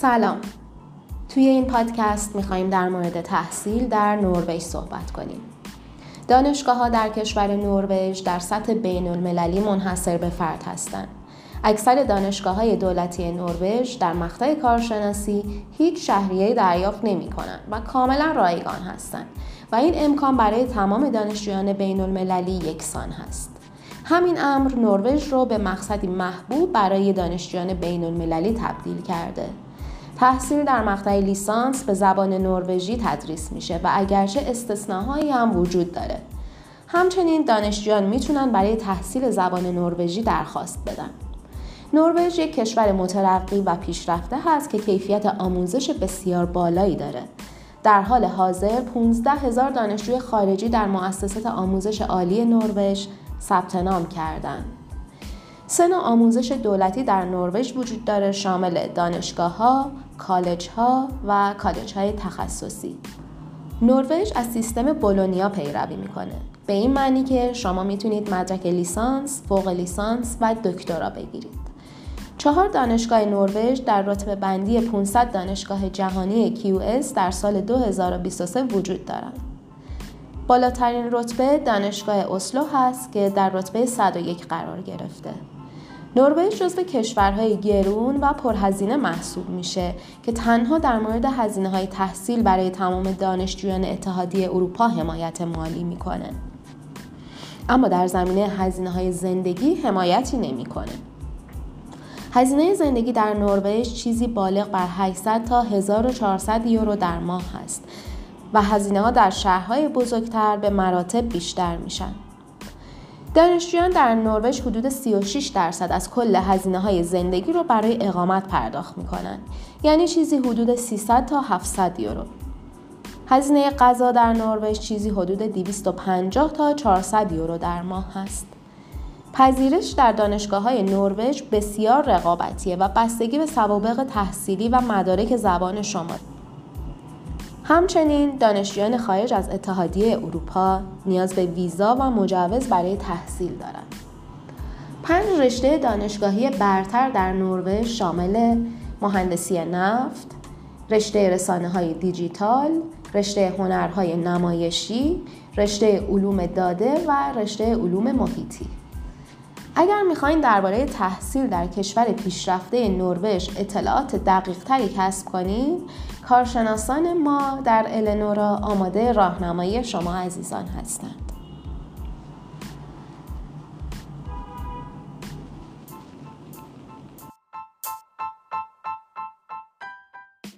سلام. توی این پادکست میخواییم در مورد تحصیل در نروژ صحبت کنیم. دانشگاه‌ها در کشور نروژ در سطح بین‌المللی منحصر به فرد هستند. اکثر دانشگاه‌های دولتی نروژ در مقطع کارشناسی هیچ شهریه‌ای دریافت نمی‌کنند و کاملا رایگان هستند و این امکان برای تمام دانشجویان بین‌المللی یکسان هست. همین امر نروژ رو به مقصدی محبوب برای دانشجویان بین‌المللی تبدیل کرده. تحصیل در مقطع لیسانس به زبان نروژی تدریس میشه و اگرچه استثناهایی هم وجود داره. همچنین دانشجویان میتونن برای تحصیل زبان نروژی درخواست بدن. نروژ یک کشور مترقی و پیشرفته هست که کیفیت آموزش بسیار بالایی داره. در حال حاضر 15,000 دانشجوی خارجی در مؤسسات آموزش عالی نروژ ثبت نام کردند. سه نوع آموزش دولتی در نروژ وجود داره، شامل دانشگاه‌ها، کالج‌ها و کالج‌های تخصصی. نروژ از سیستم بولونیا پیروی میکنه. به این معنی که شما میتونید مدرک لیسانس، فوق لیسانس و دکترا بگیرید. 4 دانشگاه نروژ در رتبه بندی 500 دانشگاه جهانی QS در سال 2023 وجود دارند. بالاترین رتبه دانشگاه اسلو هست که در رتبه 101 قرار گرفته. نروژ جزو کشورهای گرون و پرهزینه محسوب میشه که تنها در مورد هزینه‌های تحصیل برای تمام دانشجویان اتحادیه اروپا حمایت مالی میکنه. اما در زمینه هزینه‌های زندگی حمایتی نمیکنه. هزینه زندگی در نروژ چیزی بالغ بر 800 تا 1400 یورو در ماه است و هزینه‌ها در شهرهای بزرگتر به مراتب بیشتر میشن. دانشجویان در نروژ حدود 36% از کل هزینه‌های زندگی رو برای اقامت پرداخت میکنن، یعنی چیزی حدود 300 تا 700 یورو. هزینه غذا در نروژ چیزی حدود 250 تا 400 یورو در ماه هست. پذیرش در دانشگاه‌های نروژ بسیار رقابتیه و بستگی به سوابق تحصیلی و مدارک زبان شما. همچنین دانشجویان خارج از اتحادیه اروپا نیاز به ویزا و مجوز برای تحصیل دارند. 5 رشته دانشگاهی برتر در نروژ شامل مهندسی نفت، رشته رسانه‌های دیجیتال، رشته هنرهای نمایشی، رشته علوم داده و رشته علوم محیطی. اگر میخواین درباره تحصیل در کشور پیشرفته نروژ اطلاعات دقیق‌تری کسب کنید، کارشناسان ما در النورا آماده راهنمایی شما عزیزان هستند.